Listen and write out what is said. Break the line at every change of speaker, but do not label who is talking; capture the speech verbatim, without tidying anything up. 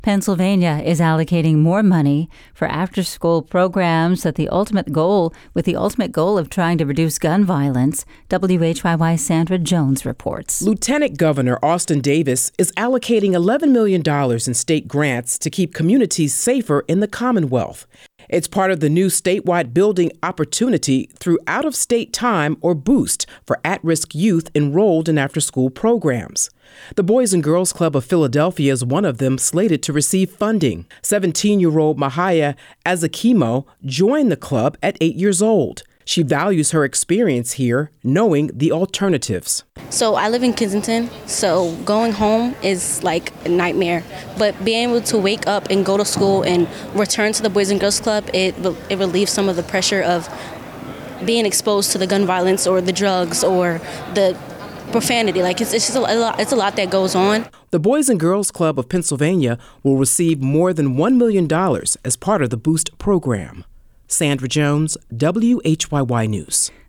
Pennsylvania is allocating more money for after-school programs that the ultimate goal, with the ultimate goal of trying to reduce gun violence. W H Y Y's Sandra Jones reports.
Lieutenant Governor Austin Davis is allocating eleven million dollars in state grants to keep communities safer in the Commonwealth. It's part of the new statewide building opportunity through out-of-state time, or BOOST, for at-risk youth enrolled in after-school programs. The Boys and Girls Club of Philadelphia is one of them slated to receive funding. seventeen-year-old Mahaya Azakimo joined the club at eight years old. She values her experience here, knowing the alternatives.
So I live in Kensington, so going home is like a nightmare. But being able to wake up and go to school and return to the Boys and Girls Club, it, it relieves some of the pressure of being exposed to the gun violence or the drugs or the profanity. Like it's, it's just a lot, it's a lot that goes on.
The Boys and Girls Club of Pennsylvania will receive more than one million dollars as part of the BOOST program. Sandra Jones, W H Y Y News.